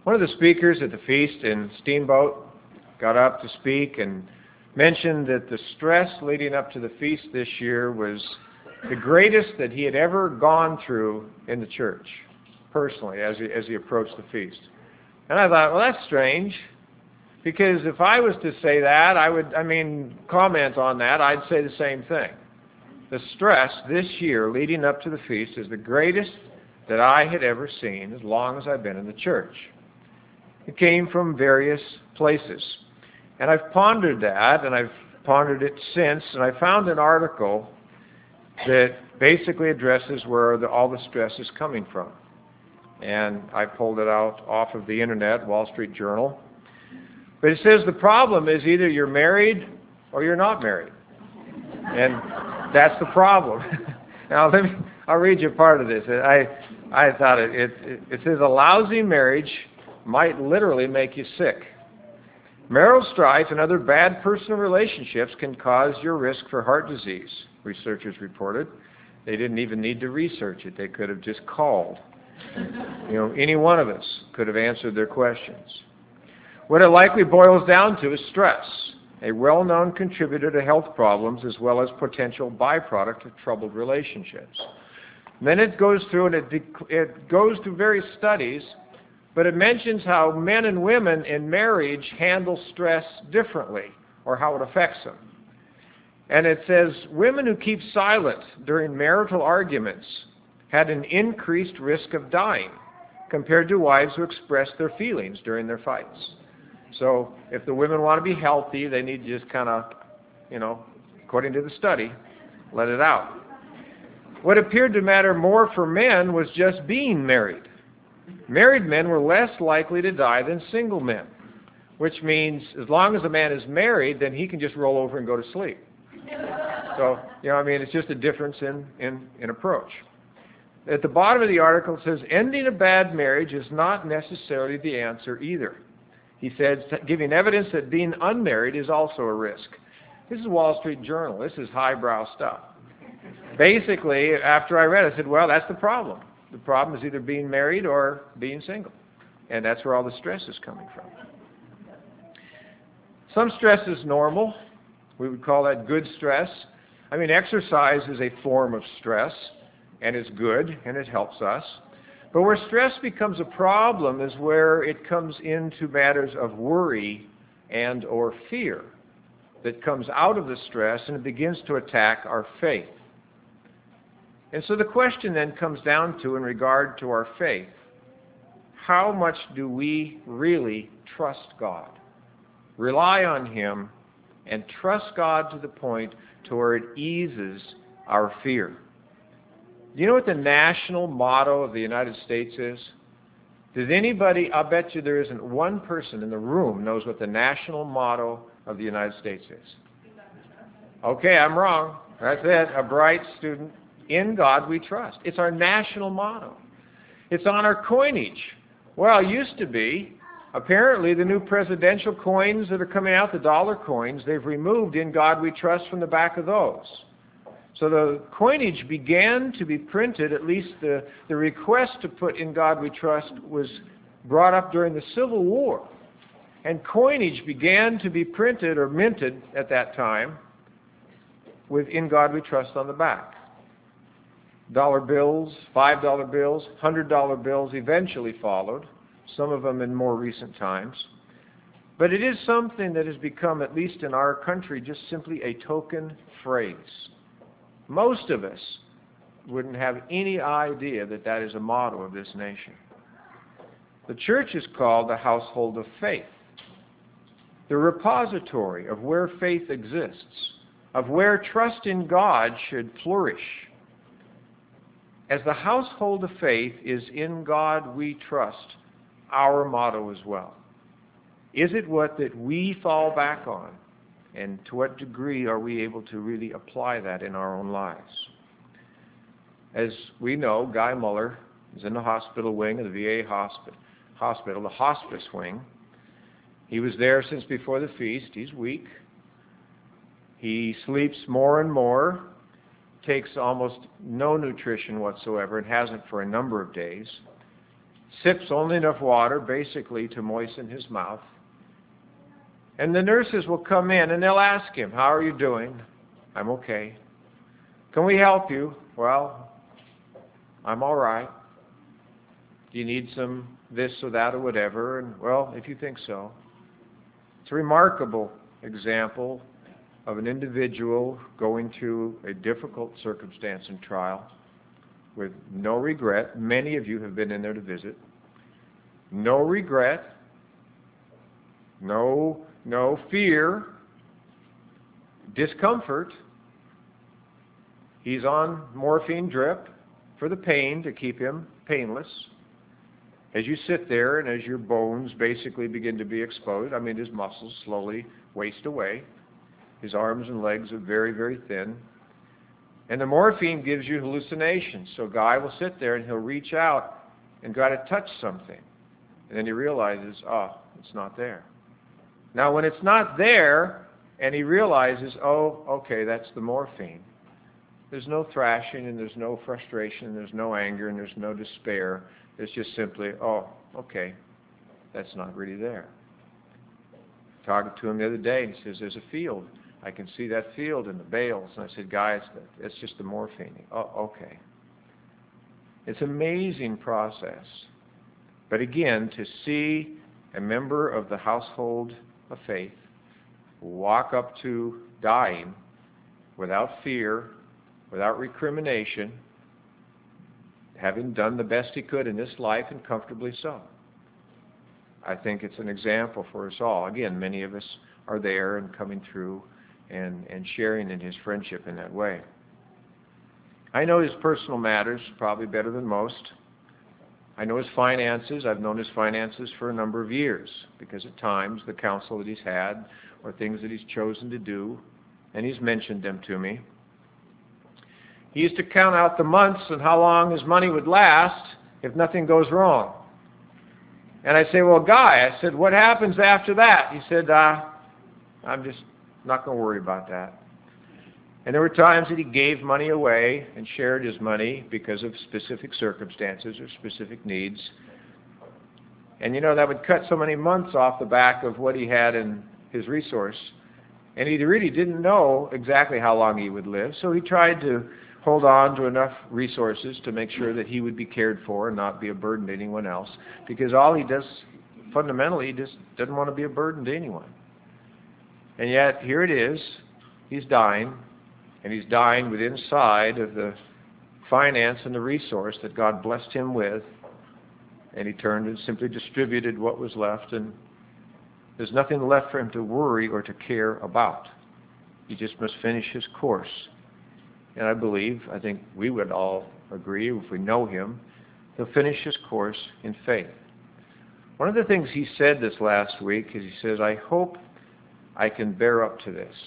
One of the speakers at the feast in Steamboat got up to speak and mentioned that the stress leading up to the feast this year was the greatest that he had ever gone through in the church, personally, as he approached the feast. And I thought, well, that's strange, because if I was to say that, comment on that, I'd say the same thing. The stress this year leading up to the feast is the greatest that I had ever seen as long as I've been in the church. It came from various places. And I've pondered that, and I've pondered it since, and I found an article that basically addresses where all the stress is coming from. And I pulled it out off of the internet, Wall Street Journal. But it says the problem is either you're married or you're not married. And that's the problem. Now, I'll read you part of this. I thought it says a lousy marriage might literally make you sick. Marital strife and other bad personal relationships can cause your risk for heart disease, researchers reported. They didn't even need to research it. They could have just called. Any one of us could have answered their questions. What it likely boils down to is stress, a well-known contributor to health problems as well as potential byproduct of troubled relationships. And then it goes through and it goes through various studies, but it mentions how men and women in marriage handle stress differently, or how it affects them. And it says women who keep silent during marital arguments had an increased risk of dying compared to wives who expressed their feelings during their fights. So if the women want to be healthy, they need to just kind of, according to the study, let it out. What appeared to matter more for men was just being married. Married men were less likely to die than single men, which means as long as a man is married, then he can just roll over and go to sleep. So, it's just a difference in approach. At the bottom of the article it says, ending a bad marriage is not necessarily the answer either. He said, giving evidence that being unmarried is also a risk. This is Wall Street Journal. This is highbrow stuff. Basically, after I read it, I said, well, that's the problem. The problem is either being married or being single. And that's where all the stress is coming from. Some stress is normal. We would call that good stress. Exercise is a form of stress, and it's good, and it helps us. But where stress becomes a problem is where it comes into matters of worry and or fear that comes out of the stress, and it begins to attack our faith. And so the question then comes down to, in regard to our faith, how much do we really trust God? Rely on Him and trust God to the point to where it eases our fear. Do you know what the national motto of the United States is? Does anybody, I'll bet you there isn't one person in the room knows what the national motto of the United States is. Okay, I'm wrong. That's it. A bright student. In God we trust. It's our national motto. It's on our coinage. Well, it used to be. Apparently, the new presidential coins that are coming out, the dollar coins, they've removed In God We Trust from the back of those. So the coinage began to be printed, at least the request to put In God We Trust was brought up during the Civil War. And coinage began to be printed or minted at that time with In God We Trust on the back. Dollar bills, $5 bills, $100 bills eventually followed, some of them in more recent times. But it is something that has become, at least in our country, just simply a token phrase. Most of us wouldn't have any idea that that is a motto of this nation. The church is called the household of faith, the repository of where faith exists, of where trust in God should flourish. As the household of faith is In God We Trust, our motto as well. Is it what that we fall back on? And to what degree are we able to really apply that in our own lives? As we know, Guy Muller is in the hospital wing of the VA hospital, the hospice wing. He was there since before the feast. He's weak. He sleeps more and more. Takes almost no nutrition whatsoever and hasn't for a number of days. sips only enough water, basically, to moisten his mouth. And the nurses will come in and they'll ask him, "How are you doing?" "I'm okay." "Can we help you?" "Well, I'm all right." "Do you need some this or that or whatever?" And, "Well, if you think so." It's a remarkable example of an individual going through a difficult circumstance and trial with no regret. Many of you have been in there to visit. No regret, no fear, discomfort. He's on morphine drip for the pain to keep him painless. As you sit there and as your bones basically begin to be exposed, his muscles slowly waste away. His arms and legs are very, very thin. And the morphine gives you hallucinations. So a guy will sit there and he'll reach out and try to touch something. And then he realizes, it's not there. Now, when it's not there and he realizes, okay, that's the morphine, there's no thrashing and there's no frustration, there's no anger and there's no despair. It's just simply, okay, that's not really there. Talking to him the other day, and he says, "There's a field. I can see that field in the bales." And I said, "Guys, it's just the morphine." Okay. It's an amazing process. But again, to see a member of the household of faith walk up to dying without fear, without recrimination, having done the best he could in this life, and comfortably so. I think it's an example for us all. Again, many of us are there and coming through and sharing in his friendship in that way. I know his personal matters probably better than most. I know his finances. I've known his finances for a number of years because at times the counsel that he's had or things that he's chosen to do, and he's mentioned them to me. He used to count out the months and how long his money would last if nothing goes wrong. And I say, "Well, Guy," I said, "what happens after that?" He said, "I'm just not going to worry about that." And there were times that he gave money away and shared his money because of specific circumstances or specific needs. And that would cut so many months off the back of what he had in his resource. And he really didn't know exactly how long he would live, so he tried to hold on to enough resources to make sure that he would be cared for and not be a burden to anyone else. Because all he does, fundamentally, he just doesn't want to be a burden to anyone. And yet, here it is, he's dying, and he's dying with inside of the finance and the resource that God blessed him with, and he turned and simply distributed what was left, and there's nothing left for him to worry or to care about. He just must finish his course. And I think we would all agree, if we know him, he'll finish his course in faith. One of the things he said this last week is he says, "I hope I can bear up to this."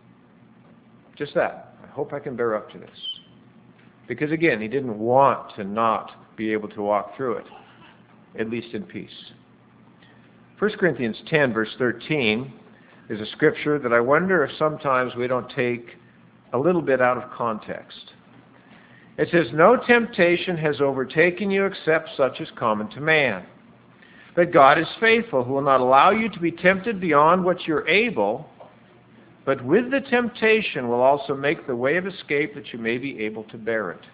Just that. I hope I can bear up to this. Because again, he didn't want to not be able to walk through it, at least in peace. 1 Corinthians 10, verse 13, is a scripture that I wonder if sometimes we don't take a little bit out of context. It says, "No temptation has overtaken you except such as common to man. But God is faithful, who will not allow you to be tempted beyond what you're able, but with the temptation will also make the way of escape that you may be able to bear it."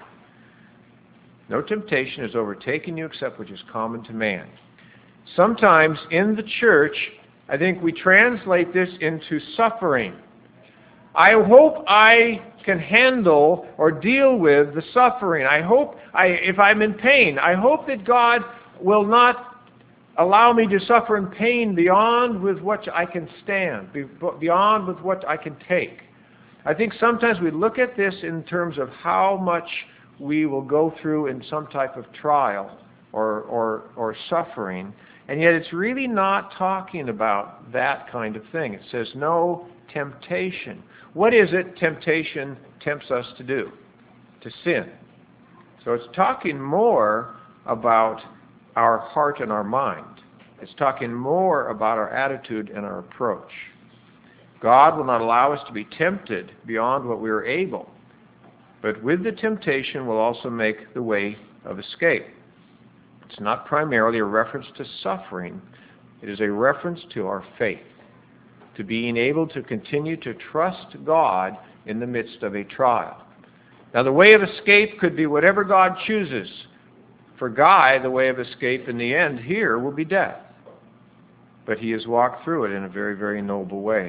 No temptation has overtaken you except which is common to man. Sometimes in the church, I think we translate this into suffering. I hope I can handle or deal with the suffering. I hope if I'm in pain, I hope that God will not allow me to suffer in pain beyond with what I can stand, beyond with what I can take. I think sometimes we look at this in terms of how much we will go through in some type of trial or suffering, and yet it's really not talking about that kind of thing. It says no temptation. What is it temptation tempts us to do? To sin. So it's talking more about our heart and our mind. It's talking more about our attitude and our approach. God will not allow us to be tempted beyond what we are able, but with the temptation will also make the way of escape. It's not primarily a reference to suffering. It is a reference to our faith, to being able to continue to trust God in the midst of a trial. Now, the way of escape could be whatever God chooses. For Guy, the way of escape in the end here will be death. But he has walked through it in a very, very noble way.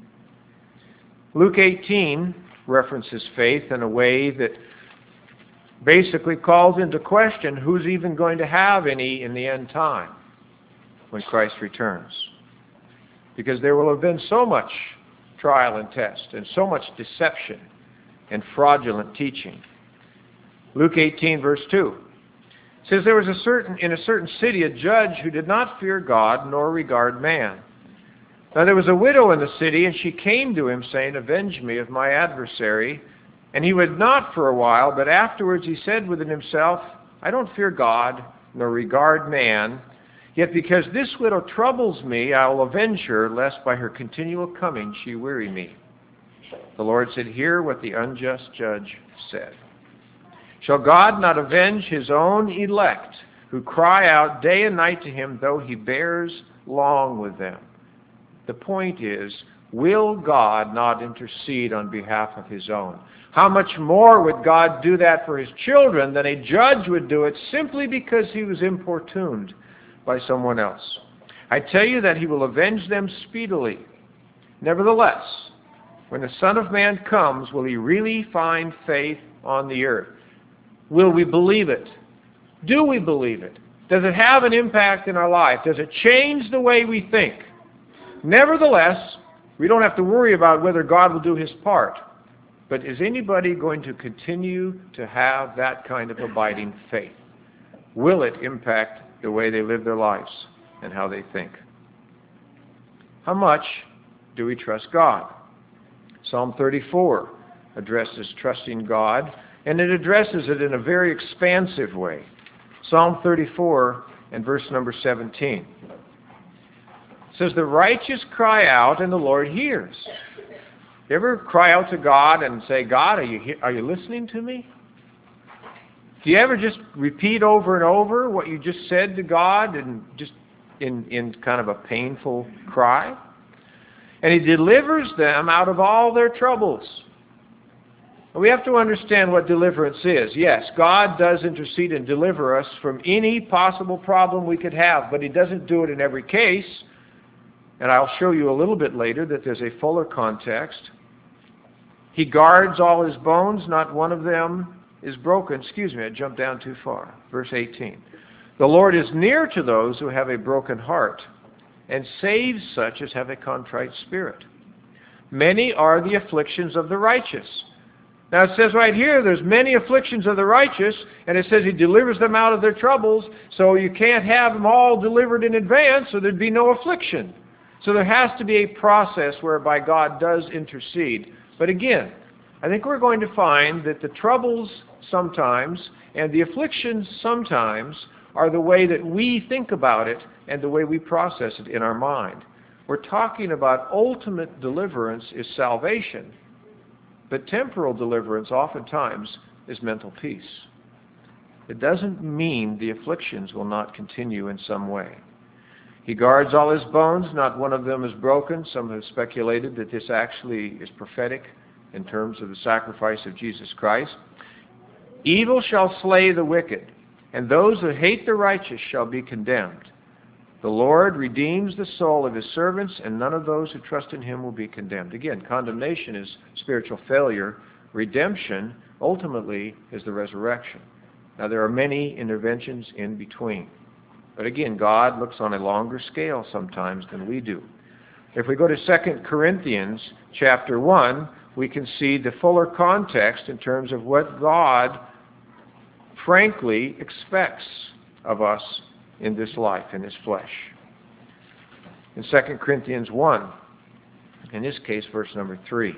Luke 18 references faith in a way that basically calls into question who's even going to have any in the end time when Christ returns. Because there will have been so much trial and test and so much deception and fraudulent teaching. Luke 18 verse 2 says, there was in a certain city a judge who did not fear God nor regard man. Now there was a widow in the city, and she came to him, saying, avenge me of my adversary. And he would not for a while, but afterwards he said within himself, I don't fear God nor regard man, yet because this widow troubles me, I will avenge her, lest by her continual coming she weary me. The Lord said, hear what the unjust judge said. Shall God not avenge his own elect, who cry out day and night to him, though he bears long with them? The point is, will God not intercede on behalf of his own? How much more would God do that for his children than a judge would do it simply because he was importuned by someone else? I tell you that he will avenge them speedily. Nevertheless, when the Son of Man comes, will he really find faith on the earth? Will we believe it? Do we believe it? Does it have an impact in our life? Does it change the way we think? Nevertheless, we don't have to worry about whether God will do his part. But is anybody going to continue to have that kind of abiding faith? Will it impact the way they live their lives and how they think? How much do we trust God? Psalm 34 addresses trusting God, and it addresses it in a very expansive way. Psalm 34 and verse number 17. It says, the righteous cry out and the Lord hears. You ever cry out to God and say, God, are you listening to me? Do you ever just repeat over and over what you just said to God and just in kind of a painful cry? And he delivers them out of all their troubles. We have to understand what deliverance is. Yes, God does intercede and deliver us from any possible problem we could have, but he doesn't do it in every case. And I'll show you a little bit later that there's a fuller context. He guards all his bones, not one of them is broken. Excuse me, I jumped down too far. Verse 18. The Lord is near to those who have a broken heart, and saves such as have a contrite spirit. Many are the afflictions of the righteous. Now it says right here, there's many afflictions of the righteous, and it says he delivers them out of their troubles, so you can't have them all delivered in advance, so there'd be no affliction. So there has to be a process whereby God does intercede. But again, I think we're going to find that the troubles sometimes and the afflictions sometimes are the way that we think about it and the way we process it in our mind. We're talking about ultimate deliverance is salvation, but temporal deliverance oftentimes is mental peace. It doesn't mean the afflictions will not continue in some way. He guards all his bones, not one of them is broken. Some have speculated that this actually is prophetic in terms of the sacrifice of Jesus Christ. Evil shall slay the wicked, and those who hate the righteous shall be condemned. The Lord redeems the soul of his servants, and none of those who trust in him will be condemned. Again, condemnation is spiritual failure. Redemption, ultimately, is the resurrection. Now, there are many interventions in between. But again, God looks on a longer scale sometimes than we do. If we go to 2 Corinthians chapter 1, we can see the fuller context in terms of what God frankly expects of us in this life, in this flesh. In 2 Corinthians 1, in this case, verse number 3.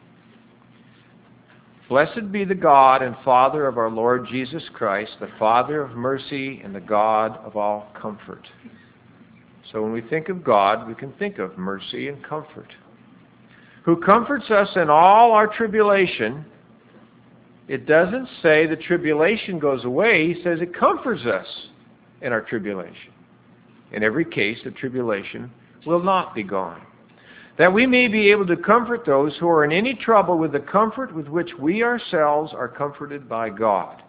Blessed be the God and Father of our Lord Jesus Christ, the Father of mercy and the God of all comfort. So when we think of God, we can think of mercy and comfort. Who comforts us in all our tribulation. It doesn't say the tribulation goes away. He says it comforts us in our tribulation. In every case, the tribulation will not be gone. That we may be able to comfort those who are in any trouble with the comfort with which we ourselves are comforted by God.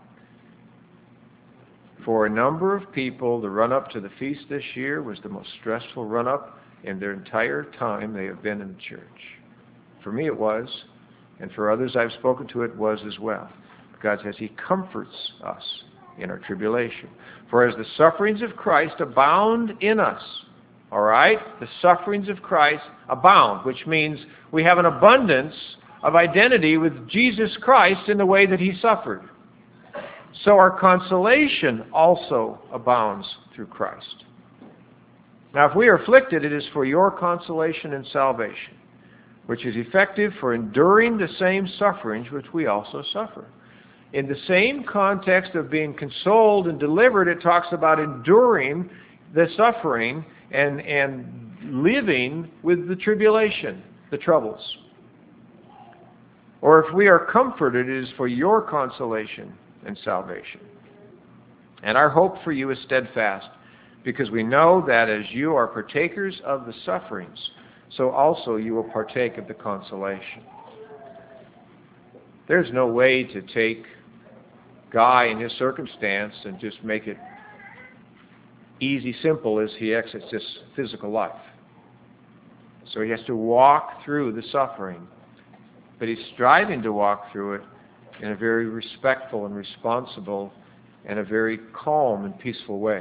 For a number of people, the run-up to the feast this year was the most stressful run-up in their entire time they have been in the church. For me it was, and for others I've spoken to it was as well. God says He comforts us in our tribulation. For as the sufferings of Christ abound in us, all right, the sufferings of Christ abound, which means we have an abundance of identity with Jesus Christ in the way that He suffered. So our consolation also abounds through Christ. Now, if we are afflicted, it is for your consolation and salvation, which is effective for enduring the same sufferings which we also suffer. In the same context of being consoled and delivered, it talks about enduring the suffering and living with the tribulation, the troubles. Or if we are comforted, it is for your consolation and salvation. And our hope for you is steadfast, because we know that as you are partakers of the sufferings, so also you will partake of the consolation. There's no way to take Guy in his circumstance and just make it easy, simple as he exits this physical life. So he has to walk through the suffering, but he's striving to walk through it in a very respectful and responsible and a very calm and peaceful way.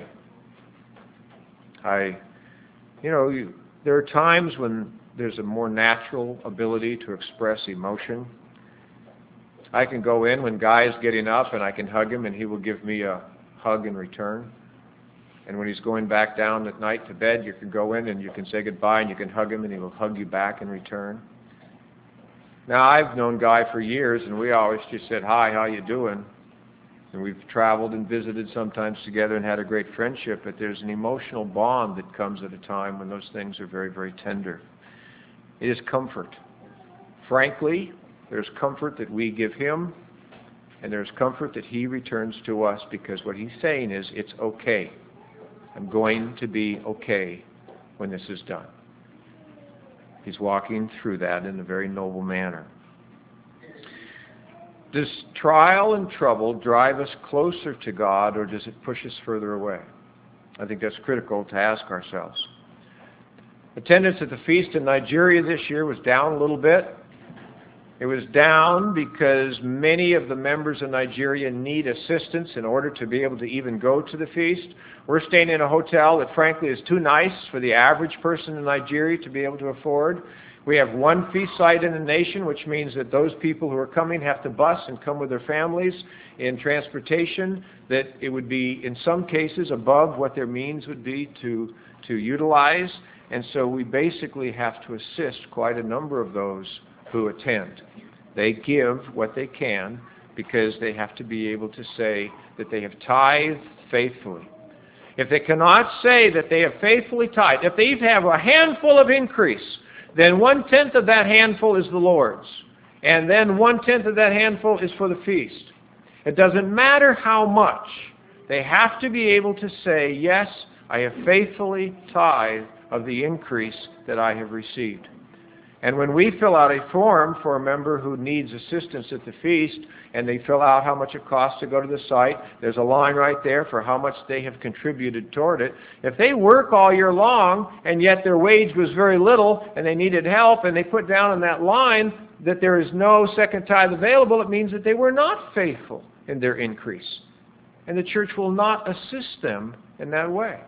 There are times when there's a more natural ability to express emotion. I can go in when Guy is getting up and I can hug him and he will give me a hug in return. And when he's going back down at night to bed, you can go in and you can say goodbye and you can hug him and he will hug you back in return. Now, I've known Guy for years and we always just said, "Hi, how you doing?" And we've traveled and visited sometimes together and had a great friendship, but there's an emotional bond that comes at a time when those things are very, very tender. It is comfort. Frankly, there's comfort that we give him, and there's comfort that he returns to us, because what he's saying is, it's okay. I'm going to be okay when this is done. He's walking through that in a very noble manner. Does trial and trouble drive us closer to God, or does it push us further away? I think that's critical to ask ourselves. Attendance at the feast in Nigeria this year was down a little bit. It was down because many of the members of Nigeria need assistance in order to be able to even go to the feast. We're staying in a hotel that frankly is too nice for the average person in Nigeria to be able to afford. We have one feast site in the nation, which means that those people who are coming have to bus and come with their families in transportation, that it would be in some cases above what their means would be to utilize. And so we basically have to assist quite a number of those who attend. They give what they can because they have to be able to say that they have tithed faithfully. If they cannot say that they have faithfully tithed, if they even have a handful of increase, then 1/10 of that handful is the Lord's. And then 1/10 of that handful is for the feast. It doesn't matter how much. They have to be able to say, yes, I have faithfully tithed of the increase that I have received. And when we fill out a form for a member who needs assistance at the feast, and they fill out how much it costs to go to the site, there's a line right there for how much they have contributed toward it. If they work all year long, and yet their wage was very little, and they needed help, and they put down on that line that there is no second tithe available, it means that they were not faithful in their increase. And the church will not assist them in that way.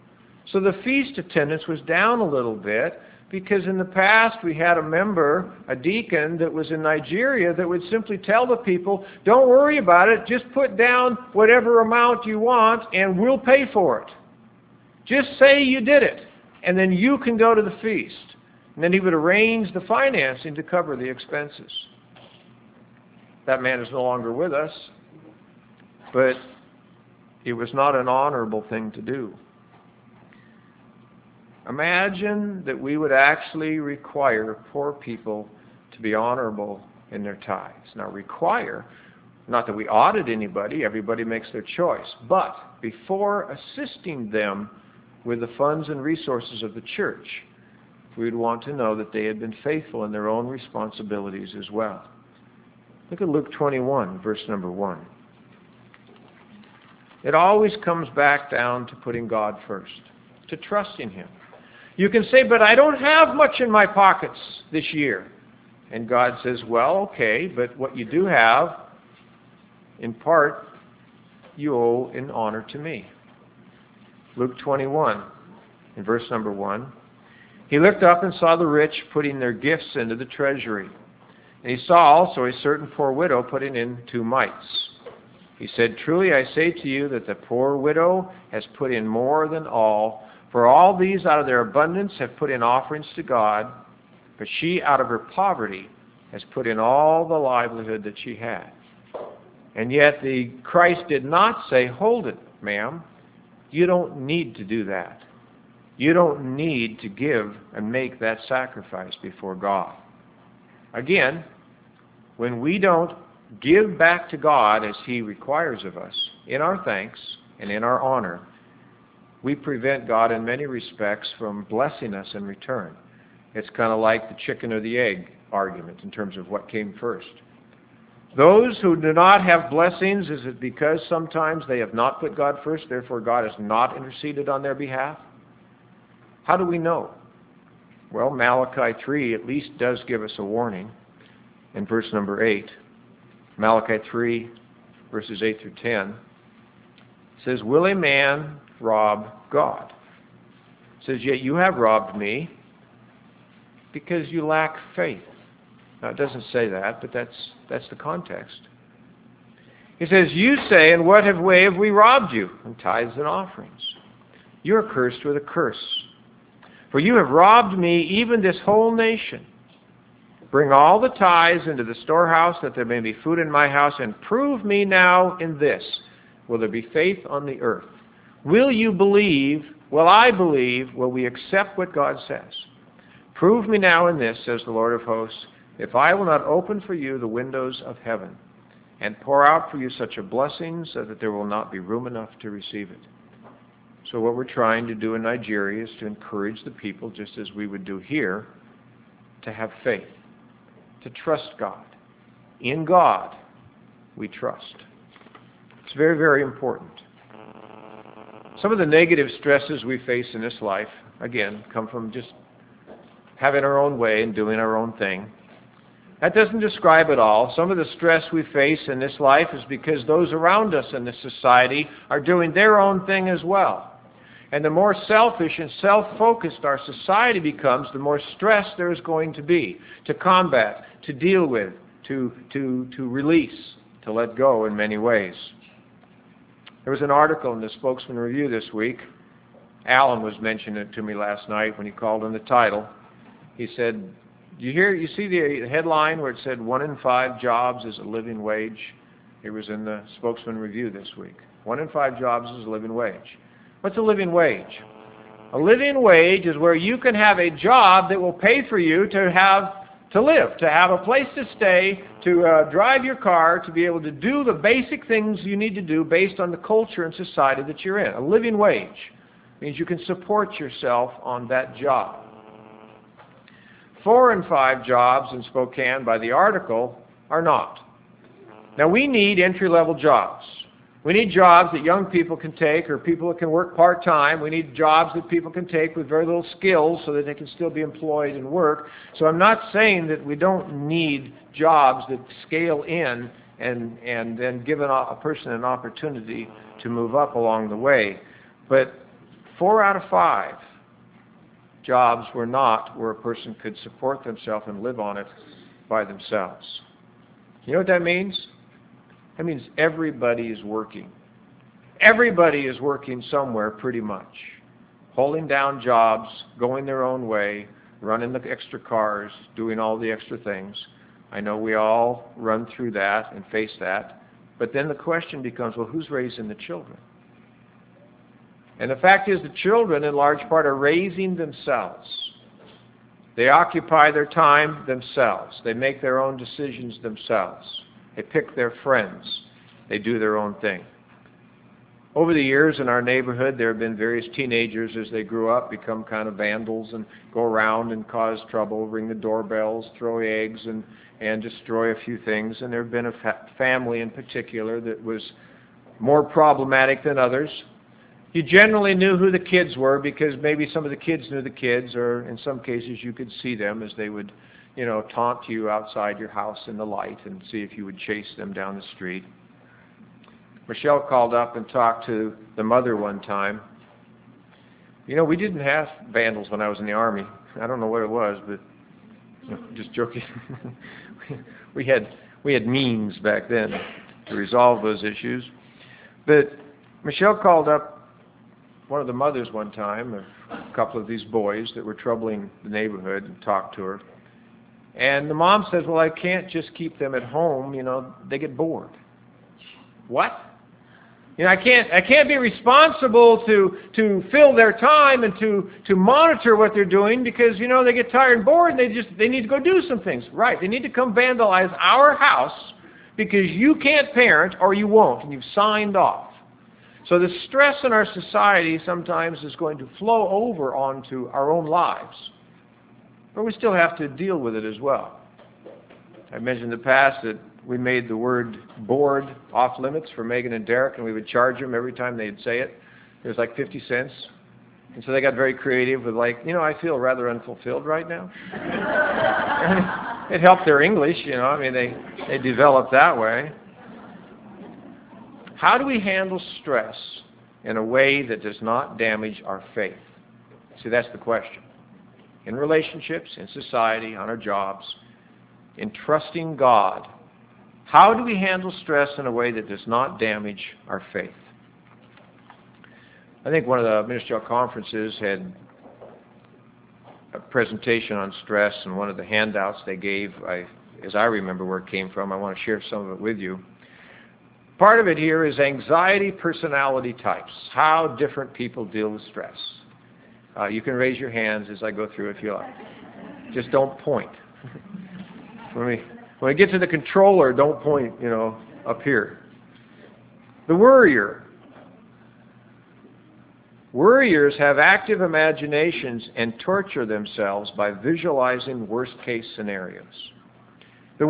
So the feast attendance was down a little bit, because in the past we had a member, a deacon that was in Nigeria, that would simply tell the people, don't worry about it, just put down whatever amount you want and we'll pay for it. Just say you did it, and then you can go to the feast. And then he would arrange the financing to cover the expenses. That man is no longer with us, but it was not an honorable thing to do. Imagine that we would actually require poor people to be honorable in their tithes. Now, require, Not that we audit anybody, everybody makes their choice. But before assisting them with the funds and resources of the church, we would want to know that they had been faithful in their own responsibilities as well. Look at Luke 21, verse number 1. It always comes back down to putting God first, to trusting Him. You can say, but I don't have much in my pockets this year. And God says, well, okay, but what you do have, in part, you owe in honor to me. Luke 21, in verse number 1. He looked up and saw the rich putting their gifts into the treasury. And he saw also a certain poor widow putting in 2 mites. He said, truly I say to you that the poor widow has put in more than all, for all these out of their abundance have put in offerings to God, but she out of her poverty has put in all the livelihood that she had. And yet the Christ did not say, hold it, ma'am. You don't need to do that. You don't need to give and make that sacrifice before God. Again, when we don't give back to God as He requires of us, in our thanks and in our honor, we prevent God in many respects from blessing us in return. It's kind of like the chicken or the egg argument in terms of what came first. Those who do not have blessings, is it because sometimes they have not put God first, therefore God has not interceded on their behalf? How do we know? Well, Malachi 3 at least does give us a warning in verse number 8. Malachi 3, verses 8 through 10. It says, will a man rob God? It says, yet you have robbed me because you lack faith. Now, it doesn't say that, but that's the context. He says, you say, in what way have we robbed you? In tithes and offerings. You are cursed with a curse. For you have robbed me, even this whole nation. Bring all the tithes into the storehouse, that there may be food in my house, and prove me now in this. Will there be faith on the earth? Will you believe? Will I believe? Will we accept what God says? Prove me now in this, says the Lord of hosts, if I will not open for you the windows of heaven, and pour out for you such a blessing, so that there will not be room enough to receive it. So what we're trying to do in Nigeria is to encourage the people, just as we would do here, to have faith, to trust God. In God, we trust. It's very, very important. Some of the negative stresses we face in this life, again, come from just having our own way and doing our own thing. That doesn't describe it all. Some of the stress we face in this life is because those around us in this society are doing their own thing as well. And the more selfish and self-focused our society becomes, the more stress there is going to be to combat, to deal with, to release, to let go in many ways. There was an article in the Spokesman Review this week. Alan was mentioning it to me last night when he called in the title. He said, you see the headline where it said 1 in 5 jobs is a living wage? It was in the Spokesman Review this week. 1 in 5 jobs is a living wage. What's a living wage? A living wage is where you can have a job that will pay for you to live, to have a place to stay, to drive your car, to be able to do the basic things you need to do based on the culture and society that you're in. A living wage means you can support yourself on that job. 4 in 5 jobs in Spokane by the article are not. Now we need entry-level jobs. We need jobs that young people can take, or people that can work part-time. We need jobs that people can take with very little skills so that they can still be employed and work. So I'm not saying that we don't need jobs that scale in and then give a person an opportunity to move up along the way. But 4 out of 5 jobs were not where a person could support themselves and live on it by themselves. You know what that means? That means everybody is working. Everybody is working somewhere pretty much. Holding down jobs, going their own way, running the extra cars, doing all the extra things. I know we all run through that and face that. But then the question becomes, well, who's raising the children? And the fact is the children, in large part, are raising themselves. They occupy their time themselves. They make their own decisions themselves. They pick their friends. They do their own thing. Over the years in our neighborhood, there have been various teenagers as they grew up become kind of vandals and go around and cause trouble, ring the doorbells, throw eggs, and destroy a few things. And there have been a family in particular that was more problematic than others. You generally knew who the kids were because maybe some of the kids knew the kids, or in some cases you could see them as they would, taunt you outside your house in the light and see if you would chase them down the street. Michelle called up and talked to the mother one time. We didn't have vandals when I was in the Army. I don't know what it was, but just joking. we had means back then to resolve those issues. But Michelle called up one of the mothers one time of a couple of these boys that were troubling the neighborhood and talked to her. And the mom says, well, I can't just keep them at home. They get bored. What? I can't be responsible to fill their time and to monitor what they're doing because, they get tired and bored and they need to go do some things. Right. They need to come vandalize our house because you can't parent or you won't, and you've signed off. So the stress in our society sometimes is going to flow over onto our own lives. But we still have to deal with it as well. I mentioned in the past that we made the word bored off limits for Megan and Derek, and we would charge them every time they'd say it. It was like 50 cents. And so they got very creative with I feel rather unfulfilled right now. It helped their English, they developed that way. How do we handle stress in a way that does not damage our faith? See, that's the question. In relationships, in society, on our jobs, in trusting God, how do we handle stress in a way that does not damage our faith? I think one of the ministerial conferences had a presentation on stress, and one of the handouts they gave, as I remember where it came from, I want to share some of it with you. Part of it here is anxiety personality types, how different people deal with stress. You can raise your hands as I go through if you like. Just don't point. When I get to the controller, don't point, up here. The worrier. Worriers have active imaginations and torture themselves by visualizing worst-case scenarios. The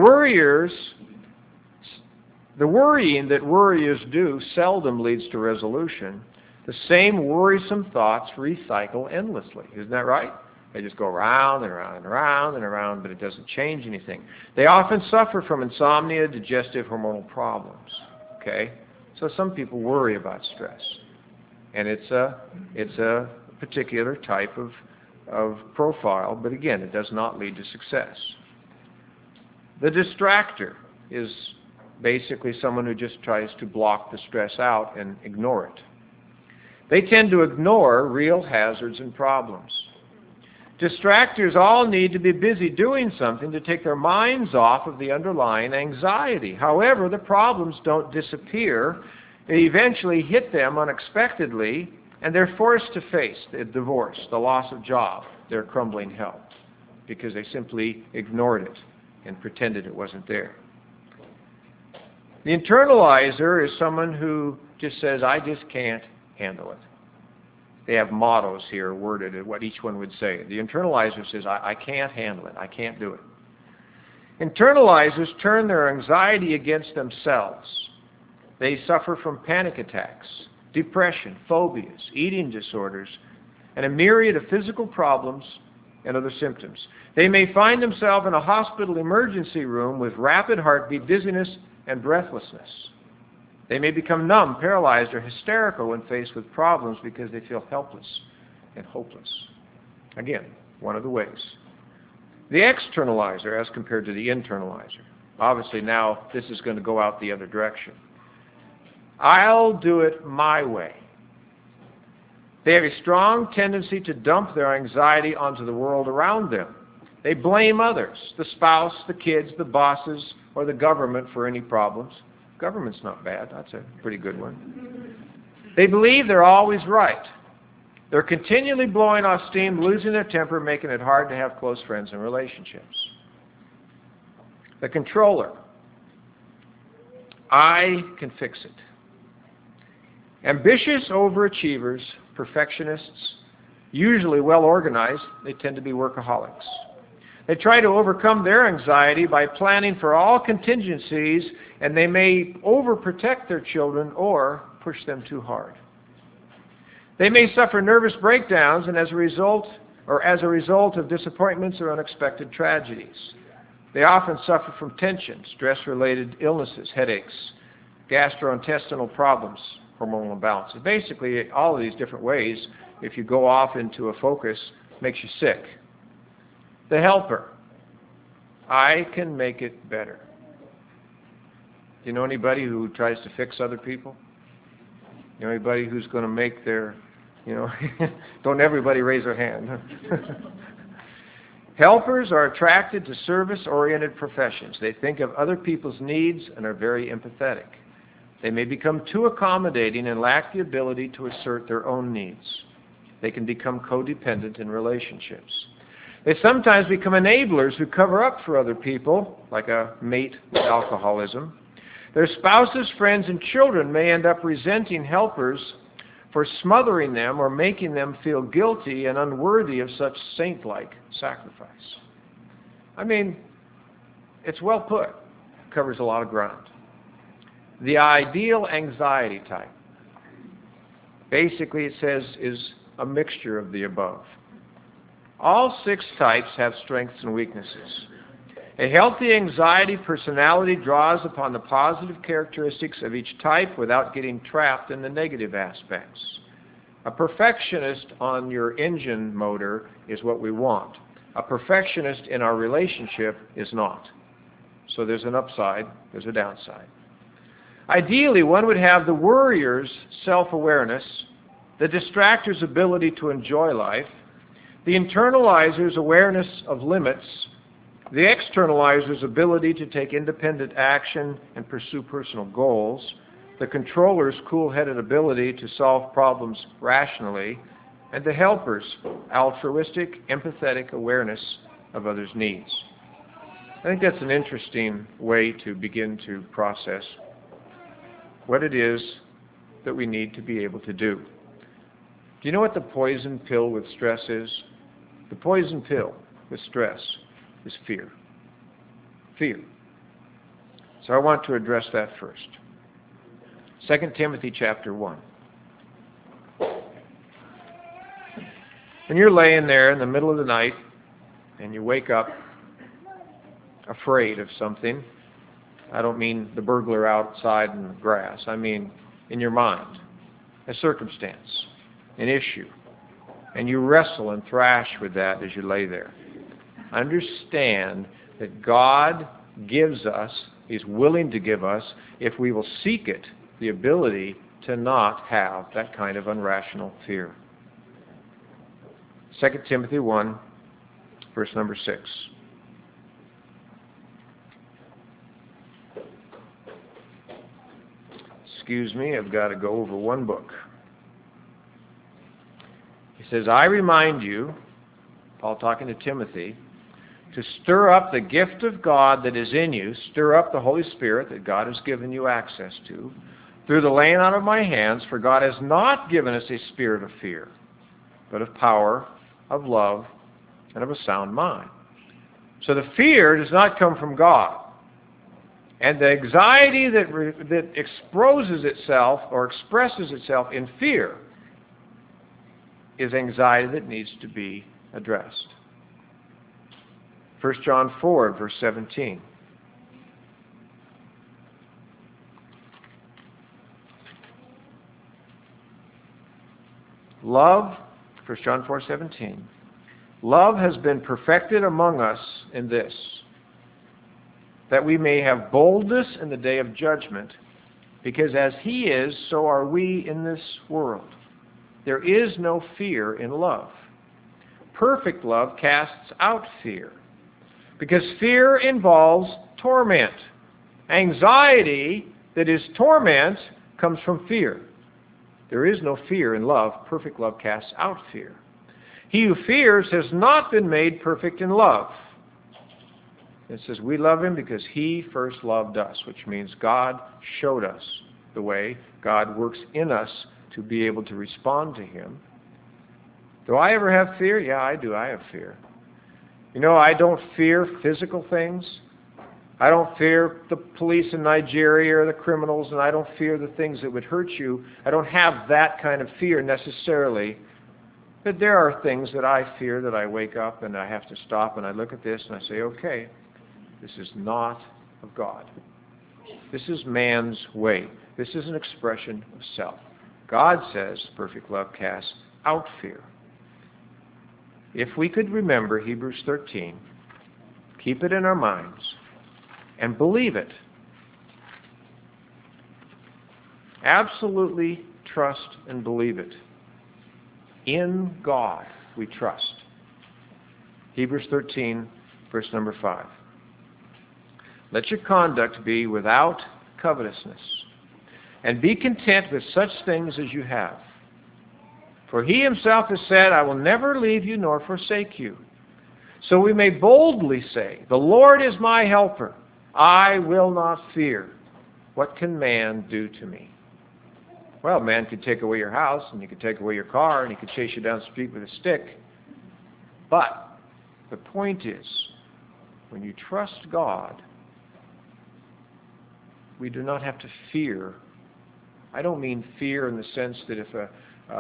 worrying that worriers do seldom leads to resolution. The same worrisome thoughts recycle endlessly. Isn't that right? They just go around and around and around and around, but it doesn't change anything. They often suffer from insomnia, digestive, hormonal problems. Okay? So some people worry about stress. And it's a particular type of profile, but again, it does not lead to success. The distractor is basically someone who just tries to block the stress out and ignore it. They tend to ignore real hazards and problems. Distractors all need to be busy doing something to take their minds off of the underlying anxiety. However, the problems don't disappear. They eventually hit them unexpectedly, and they're forced to face the divorce, the loss of job, their crumbling health, because they simply ignored it and pretended it wasn't there. The internalizer is someone who just says, I just can't handle it. They have mottos here worded at what each one would say. The internalizer says, I can't handle it. I can't do it. Internalizers turn their anxiety against themselves. They suffer from panic attacks, depression, phobias, eating disorders, and a myriad of physical problems and other symptoms. They may find themselves in a hospital emergency room with rapid heartbeat, dizziness, and breathlessness. They may become numb, paralyzed, or hysterical when faced with problems because they feel helpless and hopeless. Again, one of the ways. The externalizer as compared to the internalizer. Obviously now this is going to go out the other direction. I'll do it my way. They have a strong tendency to dump their anxiety onto the world around them. They blame others, the spouse, the kids, the bosses, or the government for any problems. Government's not bad. That's a pretty good one. They believe they're always right. They're continually blowing off steam, losing their temper, making it hard to have close friends and relationships. The controller. I can fix it. Ambitious overachievers, perfectionists, usually well organized, they tend to be workaholics. They try to overcome their anxiety by planning for all contingencies, and they may overprotect their children or push them too hard. They may suffer nervous breakdowns and as a result of disappointments or unexpected tragedies. They often suffer from tension, stress-related illnesses, headaches, gastrointestinal problems, hormonal imbalances. Basically, all of these different ways, if you go off into a focus, makes you sick. The helper. I can make it better. Do you know anybody who tries to fix other people? You know anybody who's going to make their, don't everybody raise their hand. Helpers are attracted to service-oriented professions. They think of other people's needs and are very empathetic. They may become too accommodating and lack the ability to assert their own needs. They can become codependent in relationships. They sometimes become enablers who cover up for other people, like a mate with alcoholism. Their spouses, friends, and children may end up resenting helpers for smothering them or making them feel guilty and unworthy of such saint-like sacrifice. I mean, it's well put. It covers a lot of ground. The ideal anxiety type, basically it says, is a mixture of the above. All 6 types have strengths and weaknesses. A healthy anxiety personality draws upon the positive characteristics of each type without getting trapped in the negative aspects. A perfectionist on your engine motor is what we want. A perfectionist in our relationship is not. So there's an upside, there's a downside. Ideally, one would have the worrier's self-awareness, the distractor's ability to enjoy life, the internalizer's awareness of limits, the externalizer's ability to take independent action and pursue personal goals, the controller's cool-headed ability to solve problems rationally, and the helper's altruistic, empathetic awareness of others' needs. I think that's an interesting way to begin to process what it is that we need to be able to do. Do you know what the poison pill with stress is? The poison pill with stress is fear. Fear. So I want to address that first. 2 Timothy chapter 1. When you're laying there in the middle of the night and you wake up afraid of something, I don't mean the burglar outside in the grass. I mean in your mind, a circumstance, an issue, and you wrestle and thrash with that as you lay there. Understand that God gives us, He's willing to give us, if we will seek it, the ability to not have that kind of unrational fear. 2 Timothy 1, verse number 6. Excuse me, I've got to go over one book. He says, I remind you, Paul talking to Timothy, to stir up the gift of God that is in you, stir up the Holy Spirit that God has given you access to, through the laying on of my hands, for God has not given us a spirit of fear, but of power, of love, and of a sound mind. So the fear does not come from God. And the anxiety that exposes itself or expresses itself in fear is anxiety that needs to be addressed. 1 John 4, verse 17. Love, 1 John 4:17. Love has been perfected among us in this, that we may have boldness in the day of judgment, because as He is, so are we in this world. There is no fear in love. Perfect love casts out fear, because fear involves torment. Anxiety that is torment comes from fear. There is no fear in love. Perfect love casts out fear. He who fears has not been made perfect in love. It says we love Him because He first loved us, which means God showed us the way. God works in us to be able to respond to Him. Do I ever have fear? Yeah, I do. I have fear. You know, I don't fear physical things. I don't fear the police in Nigeria or the criminals, and I don't fear the things that would hurt you. I don't have that kind of fear necessarily. But there are things that I fear that I wake up and I have to stop and I look at this and I say, okay, this is not of God. This is man's way. This is an expression of self. God says perfect love casts out fear. If we could remember Hebrews 13, keep it in our minds, and believe it, absolutely trust and believe it. In God we trust. Hebrews 13, verse number 5. Let your conduct be without covetousness, and be content with such things as you have. For He Himself has said, I will never leave you nor forsake you. So we may boldly say, the Lord is my helper. I will not fear. What can man do to me? Well, man could take away your house, and he could take away your car, and he could chase you down the street with a stick. But the point is, when you trust God, we do not have to fear. I don't mean fear in the sense that if a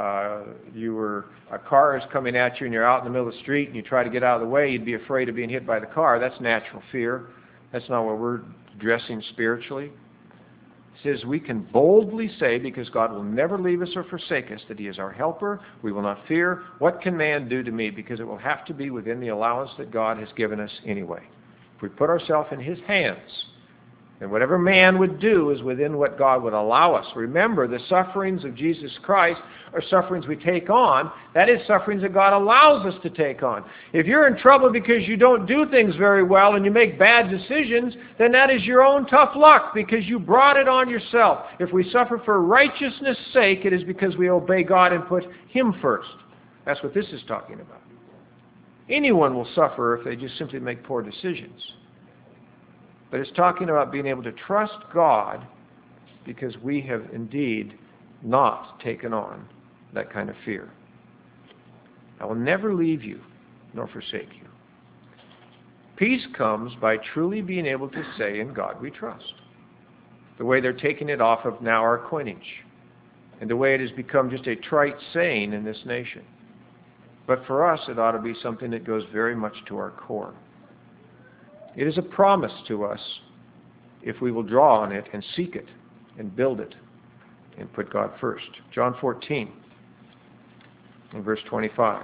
car is coming at you and you're out in the middle of the street and you try to get out of the way, you'd be afraid of being hit by the car. That's natural fear. That's not what we're addressing spiritually. It says we can boldly say, because God will never leave us or forsake us, that He is our helper. We will not fear. What can man do to me? Because it will have to be within the allowance that God has given us anyway. If we put ourselves in His hands, and whatever man would do is within what God would allow us. Remember, the sufferings of Jesus Christ are sufferings we take on. That is sufferings that God allows us to take on. If you're in trouble because you don't do things very well and you make bad decisions, then that is your own tough luck because you brought it on yourself. If we suffer for righteousness' sake, it is because we obey God and put Him first. That's what this is talking about. Anyone will suffer if they just simply make poor decisions. But it's talking about being able to trust God because we have indeed not taken on that kind of fear. I will never leave you nor forsake you. Peace comes by truly being able to say, in God we trust. The way they're taking it off of now our coinage, and the way it has become just a trite saying in this nation. But for us, it ought to be something that goes very much to our core. It is a promise to us if we will draw on it and seek it and build it and put God first. John 14 and verse 25.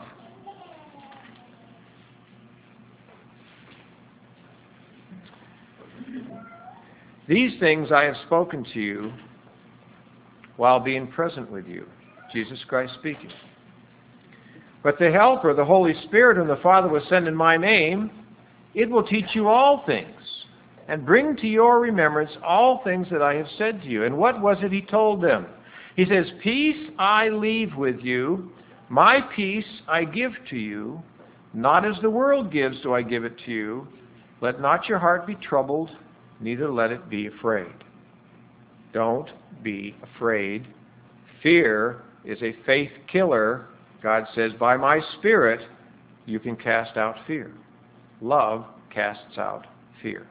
These things I have spoken to you while being present with you. Jesus Christ speaking. But the Helper, the Holy Spirit, whom the Father will send in my name, it will teach you all things and bring to your remembrance all things that I have said to you. And what was it He told them? He says, peace I leave with you, my peace I give to you. Not as the world gives do I give it to you. Let not your heart be troubled, neither let it be afraid. Don't be afraid. Fear is a faith killer. God says, by my Spirit you can cast out fear. Love casts out fear.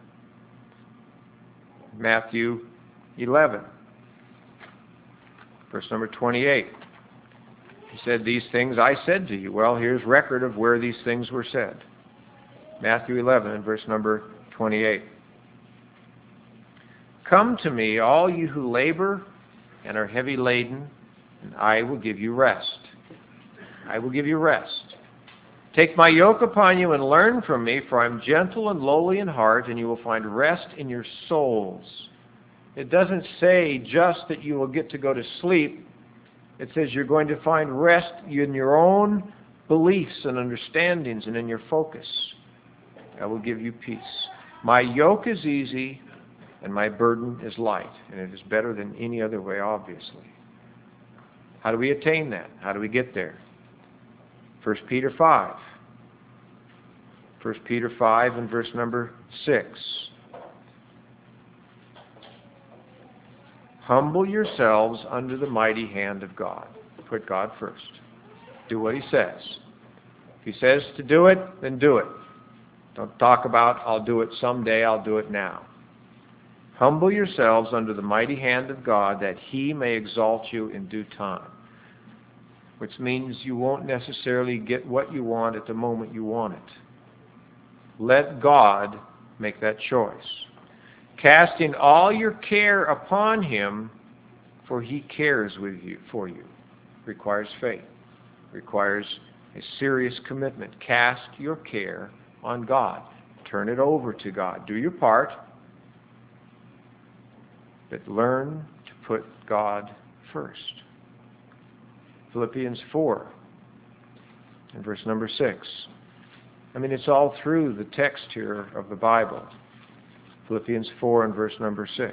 Matthew 11, verse number 28. He said, these things I said to you. Well, here's record of where these things were said. Matthew 11 and verse number 28. Come to me, all you who labor and are heavy laden, and I will give you rest. I will give you rest. Take my yoke upon you and learn from me, for I am gentle and lowly in heart, and you will find rest in your souls. It doesn't say just that you will get to go to sleep. It says you're going to find rest in your own beliefs and understandings and in your focus. I will give you peace. My yoke is easy and my burden is light, and it is better than any other way, obviously. How do we attain that? How do we get there? 1 Peter 5. 1 Peter 5 and verse number 6. Humble yourselves under the mighty hand of God. Put God first. Do what He says. If He says to do it, then do it. Don't talk about, I'll do it someday, I'll do it now. Humble yourselves under the mighty hand of God, that He may exalt you in due time. Which means you won't necessarily get what you want at the moment you want it. Let God make that choice. Casting all your care upon Him, for He cares for you. Requires faith. Requires a serious commitment. Cast your care on God. Turn it over to God. Do your part. But learn to put God first. Philippians 4 and verse number 6. It's all through the text here of the Bible. Philippians 4 and verse number 6.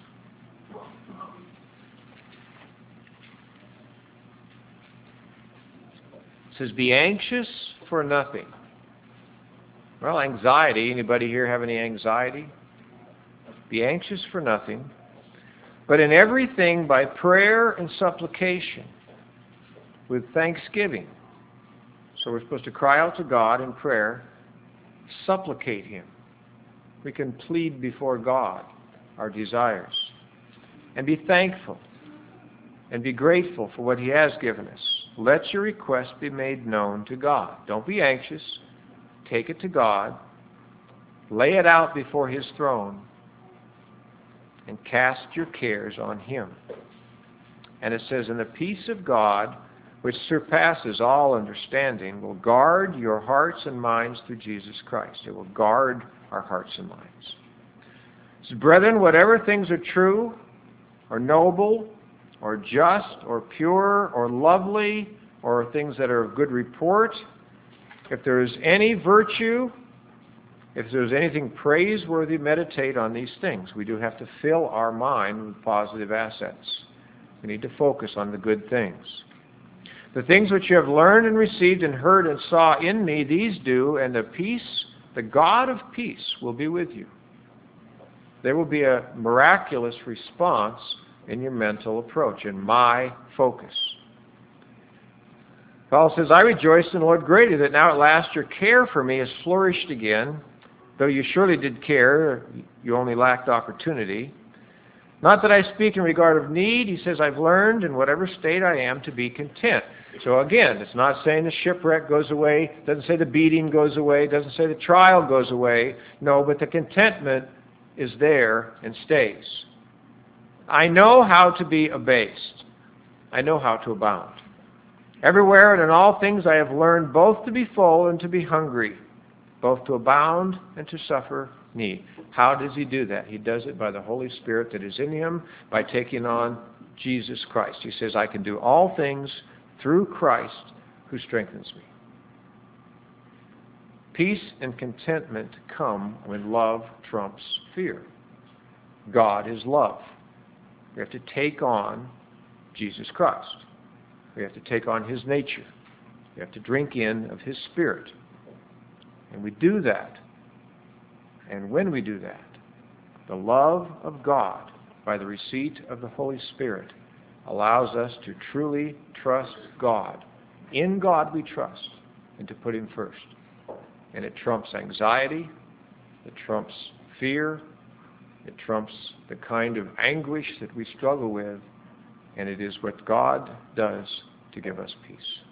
It says, be anxious for nothing. Well, anxiety. Anybody here have any anxiety? Be anxious for nothing, but in everything by prayer and supplication with thanksgiving. So we're supposed to cry out to God in prayer, supplicate Him. We can plead before God our desires and be thankful and be grateful for what He has given us. Let your request be made known to God. Don't be anxious. Take it to God. Lay it out before His throne and cast your cares on Him. And it says, and the peace of God, which surpasses all understanding, will guard your hearts and minds through Jesus Christ. It will guard our hearts and minds. So, brethren, whatever things are true, or noble, or just, or pure, or lovely, or things that are of good report, if there is any virtue, if there's anything praiseworthy, meditate on these things. We do have to fill our mind with positive assets. We need to focus on the good things. The things which you have learned and received and heard and saw in me, these do, and the peace, the God of peace, will be with you. There will be a miraculous response in your mental approach, in my focus. Paul says, I rejoice in the Lord greatly that now at last your care for me has flourished again. Though you surely did care, you only lacked opportunity. Not that I speak in regard of need. He says, I've learned in whatever state I am to be content. So again, it's not saying the shipwreck goes away. It doesn't say the beating goes away. It doesn't say the trial goes away. No, but the contentment is there and stays. I know how to be abased. I know how to abound. Everywhere and in all things I have learned both to be full and to be hungry, both to abound and to suffer need. How does He do that? He does it by the Holy Spirit that is in Him, by taking on Jesus Christ. He says, I can do all things through Christ who strengthens me. Peace and contentment come when love trumps fear. God is love. We have to take on Jesus Christ. We have to take on His nature. We have to drink in of His Spirit. And we do that. And when we do that, the love of God, by the receipt of the Holy Spirit, allows us to truly trust God. In God we trust, and to put Him first. And it trumps anxiety, it trumps fear, it trumps the kind of anguish that we struggle with, and it is what God does to give us peace.